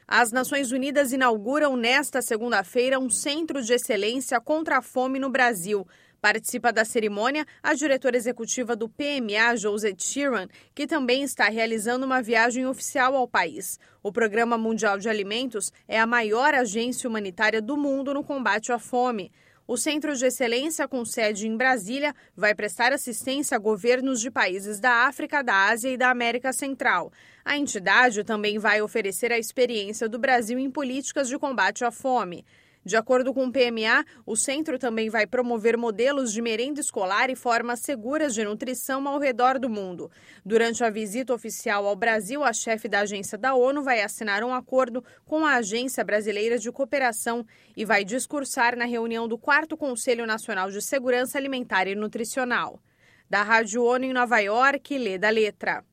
As Nações Unidas inauguram nesta segunda-feira um centro de excelência contra a fome no Brasil. Participa da cerimônia a diretora executiva do PMA, Josette Sheeran, que também está realizando uma viagem oficial ao país. O Programa Mundial de Alimentos é a maior agência humanitária do mundo no combate à fome. O Centro de Excelência, com sede em Brasília, vai prestar assistência a governos de países da África, da Ásia e da América Central. A entidade também vai oferecer a experiência do Brasil em políticas de combate à fome. De acordo com o PMA, o centro também vai promover modelos de merenda escolar e formas seguras de nutrição ao redor do mundo. Durante a visita oficial ao Brasil, a chefe da agência da ONU vai assinar um acordo com a Agência Brasileira de Cooperação e vai discursar na reunião do 4º Conselho Nacional de Segurança Alimentar e Nutricional. Da Rádio ONU em Nova York, Lê da Letra.